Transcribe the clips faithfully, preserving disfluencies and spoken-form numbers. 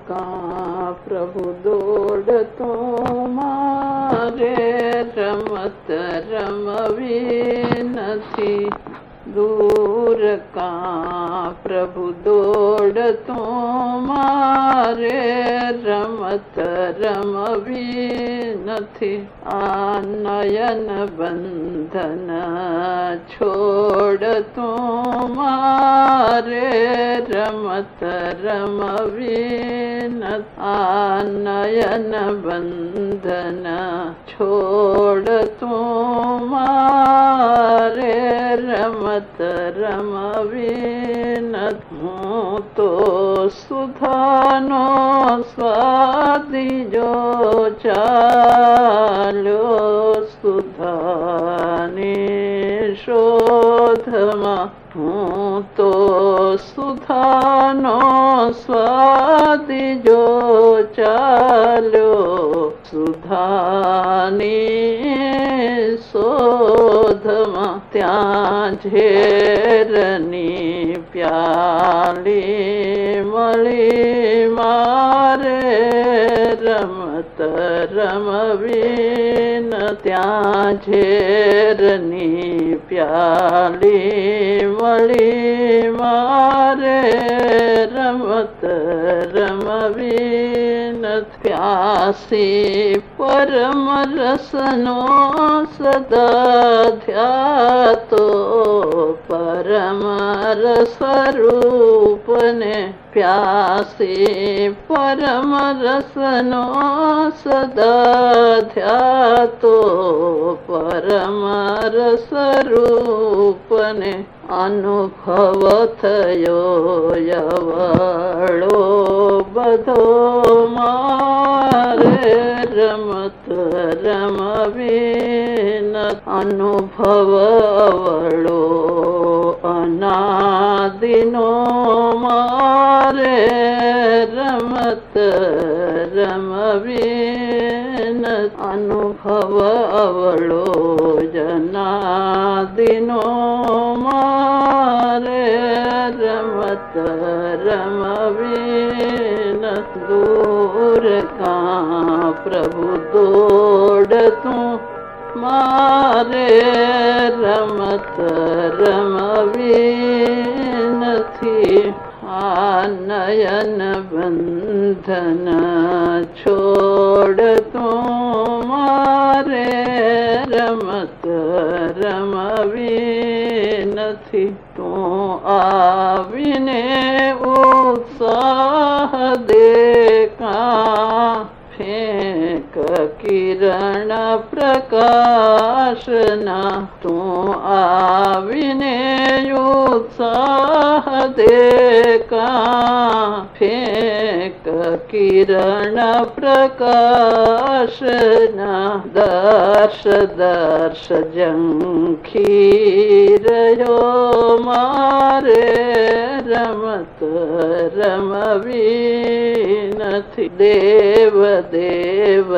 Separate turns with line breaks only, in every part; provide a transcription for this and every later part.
કા પ્રભુ દોડતો મારે રમત રમવી નથી. દૂર કા પ્રભુ દોડતો મારે રમત રમવી નથી. આ નયન બંધન છોડતો મારે રમત રમવી નથી. આ નયન બંધન છોડતો મારે રમત રમવી નથી. હું તો સુધાનો સ્વાદીજો ચાલ્યો સુધાની શોધમાં. હું તો સુધાનો સ્વાદીજો ચાલ્યો સુધાની શોધમાં. ત્યાં ઝેરની પ્યાલી મળી મારે રમત રમવી ન. ત્યાં ઝેરની પ્યાલી મળી મારે રમત રમવી ન. પ્યાસી પરમ રસનો સદા ધ્યાતો પરમ રસરૂપને. પ્યાસી પરમ રસનો સદા ધ્યાતો પરમ રસરૂપને. અનુભવ થયો યવળો બધો મારે રમત રમવી ન. અનુભવ અવળો અનાદિનો મારે રમત રમવી ન. અનુભવ અવળો જનાદિનો મારે રમત રમવી ન. દૂર કા પ્રભુ દોડતું મારે રમત રમવી નથી. આ નયન બંધન છોડતું મારે રમત રમવી નથી. તું આવીને ઉત્સાહ દેખા ફેંક કિરણ પ્રકાશના. તું આવીને ઉત્સાહ દેખા ફેંક કિરણ પ્રકાશના. દર્શ દર્શ ઝંખી રહ્યો મારે રમત રમવી નથી. દેવ દેવ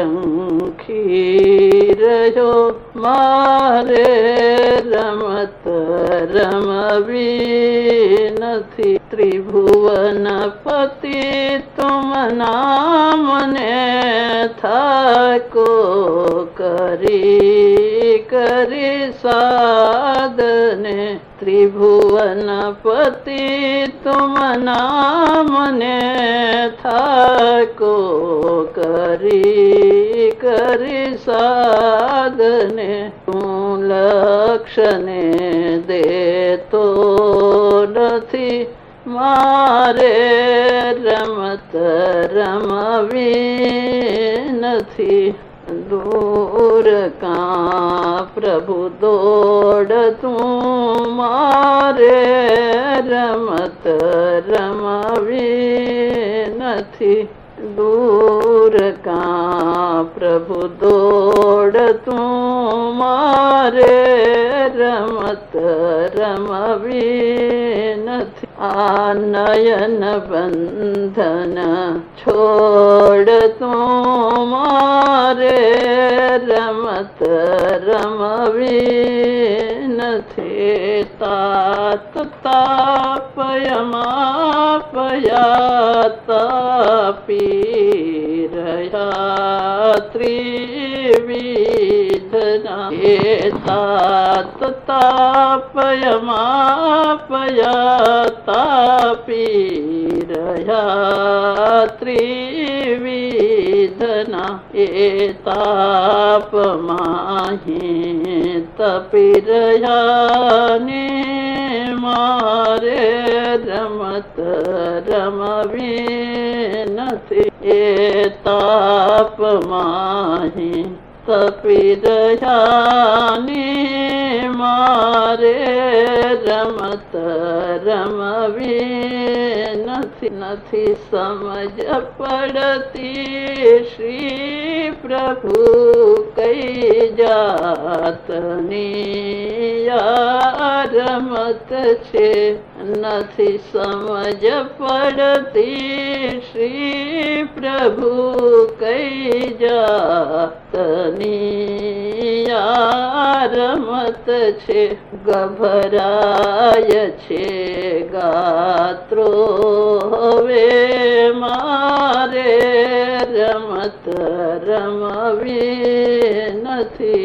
ઝંખી રહ્યો મારે રમત રમવી નથી. ત્રિભુવન પતિ તુમ નામને થાકો કરી કરી સાધને. ત્રિભુવન પતિ તુમ નામને થાકો કરી કરી સાધને. તું લક્ષને દેતો નથી મારે રમત રમવી નથી. દૂર કા પ્રભુ દોડતું મારે રમત રમવી નથી. દૂર કા પ્રભુ દોડતું મારે રમત રમવી નથી. આ નયન બંધન છોડતું મારે રમત રમવી નથી. તાત તાપયમા પયા તાપી રહ્યા ત્રિવિધના એ તાત તાપયમાપયા તાપી રહ્યા ત્રિવિધના એ તાપમાહી તપી રહ્યા ને મારે રમત રમવી નથી એ તાપમાહી તપી રહ્યા ને મારે રમત રમવી નથી નથી સમજ પડતી શ્રી પ્રભુ કઈ જાતની આ રમત છે નથી સમજ પડતી શ્રી પ્રભુ કઈ જાતની આ રમત છે ગભરાય છે ગાત્રો હવે મારે રમત રમવી નથી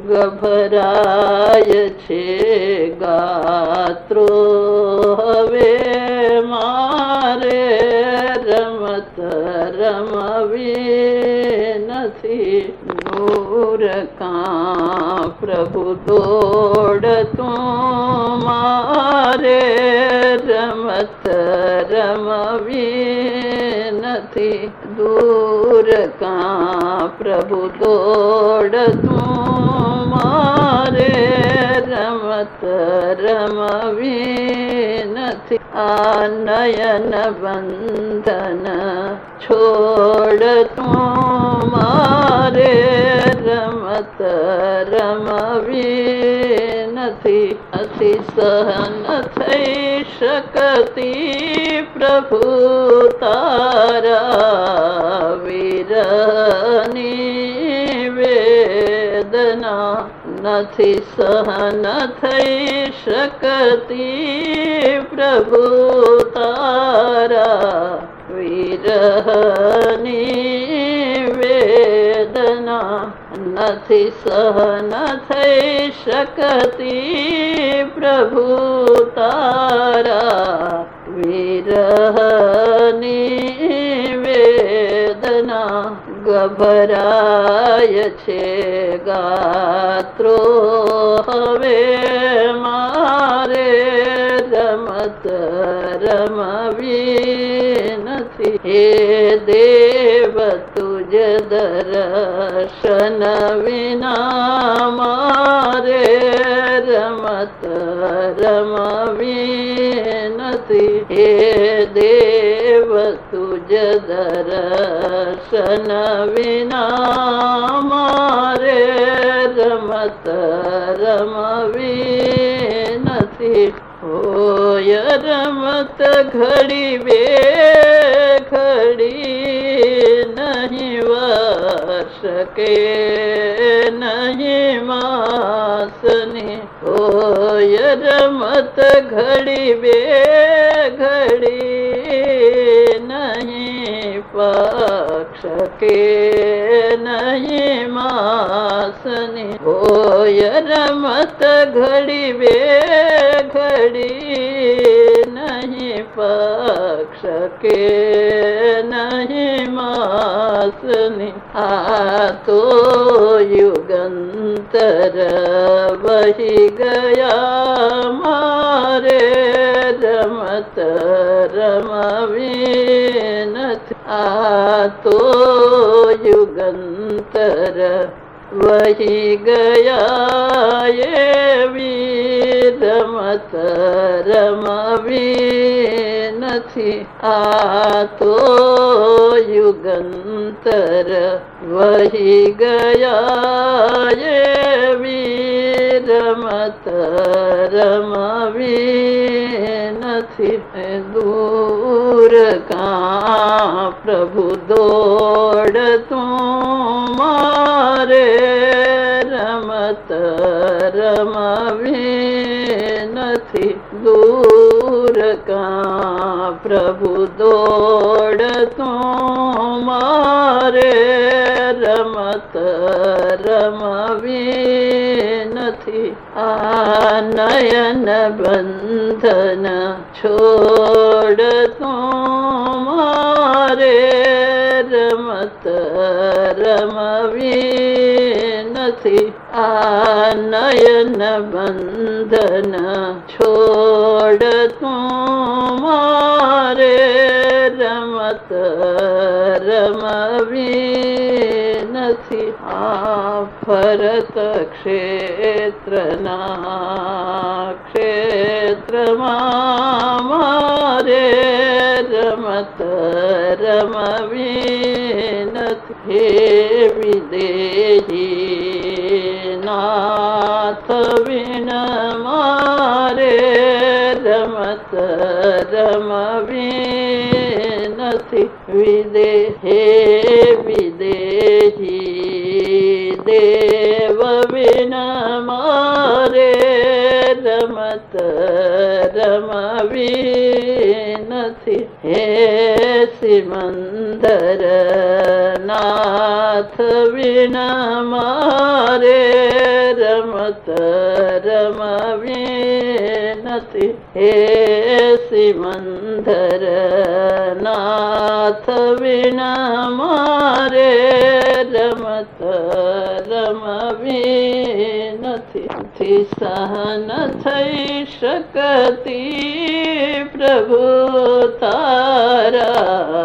ગભરાય છે ગાત્રો હવે મારે રમત રમવી નથી નૂર કા પ્રભુ દોડતું મારે રમત રમવી નથી દૂર કા પ્રભુ દોડતું મારે રમત રમવી નથી આ નયન બંધન છોડતું મારે રમત રમવી નથી નથી સહન થઈ શકતી પ્રભુ તારા વિરહની વેદના નથી સહન થઈ શકતી પ્રભુ તારા વિરહની વેદના નથી સહન થઈ શકતી પ્રભુ તારા વિરહની વેદના ગભરાય છે ગાત્રો હવે મારે રમત રમવી નથી હે દેવ તુજ દર્શન વિના મારે રમત રમવી નથી હે દેવ તુજ દર્શન વિના મારે રમત રમવી નથી હોય રમત ઘડી બે ઘડી નહીં વર્ષ કે નહીં માસની હોય રમત ઘડી બે ઘડી નહીં પક્ષ કે નહીં માસની હોય રમત ઘડી બે ઘડી નહીં પક્ષ કે નહીં માસની આ તો યુગંતર વહી ગયા મારે રમત રમવી નથી આ તો યુગંતર વહી ગયા એવી રમત રમવી નથી આ તો યુગંતર વહી ગયા એવી રમત રમવી નથી દૂર કા પ્રભુ દોડતું મારે રમત રમવી નથી દૂર કા પ્રભુ દોડતું રમત રમવી નથી. આ નયન બંધન છોડ તું મારે રમત રમવી નથી. આ નયન બંધન છોડ તું મારે રમત રમવી નથી. આ ફરત ક્ષેત્રના ક્ષેત્રમાં મારે રમત રમવી નથી. હે વિદેહી નાથ વિન મારે રમત રમવી નથી. વિદેહે વિદેહી દેવ વિન મારે રમત રમવી નથી. હે સિમંદર નાથ વિન મારે રમત રમવી નથી. હે સિમંદર નાથ વિન મારે રમત રમવી નથી. સહન થઈ શકતી પ્રભુ તારા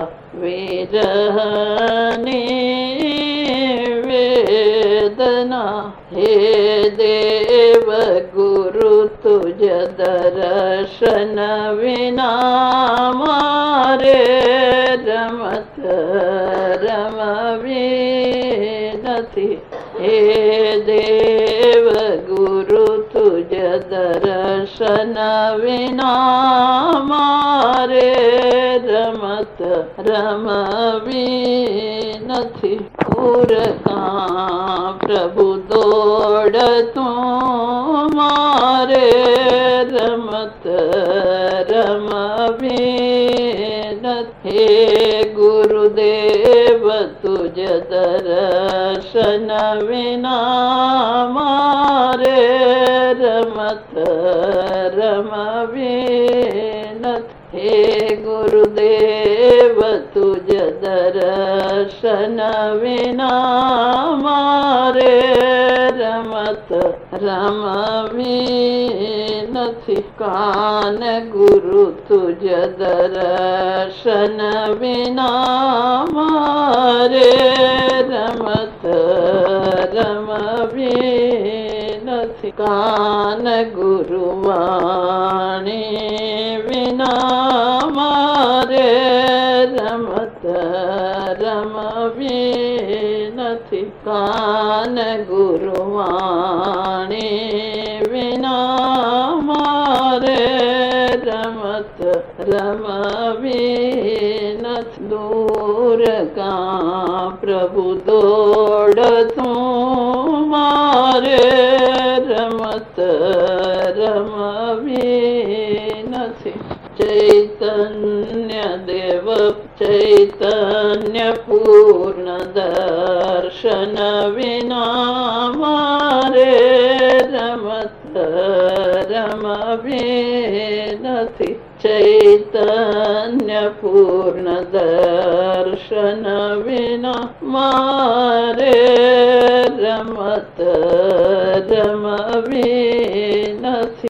વિરહની વેદના. હે દેવ ગુરુ તુજ દર્શન વિના મારે રમત રમવી નથી. હે દેવ ગુરુ તુજ દર્શન વિના મારે રમત રમવી નથી. પૂરકા પ્રભુ દોડ તું મારે રમત રમવી નથી. હે ગુરુદેવ તુજ દર્શન વિના મારે રમત રમવી નથી. હે ગુરુદેવ તુજ દર્શન વિના મારે રમત રમવી નથી. કાન ગુરુ તુજ દર્શન વિના મારે રમત રમવી નથી. કાન ગુરુ વાણી વિના મારે રમત રમવી નથી. કાન ગુરુ વાણી વિના મારે રમત રમવી નથી. દૂર કા પ્રભુ દોડ તું મારે રમત રમવી નથી. ચૈતન્ય દેવ ચૈતન્ય પૂર્ણ દર્શન વિના મારે રમત રમવી નથી. ચૈતન્ય પૂર્ણ દર્શન વિના મારે રમત રમવી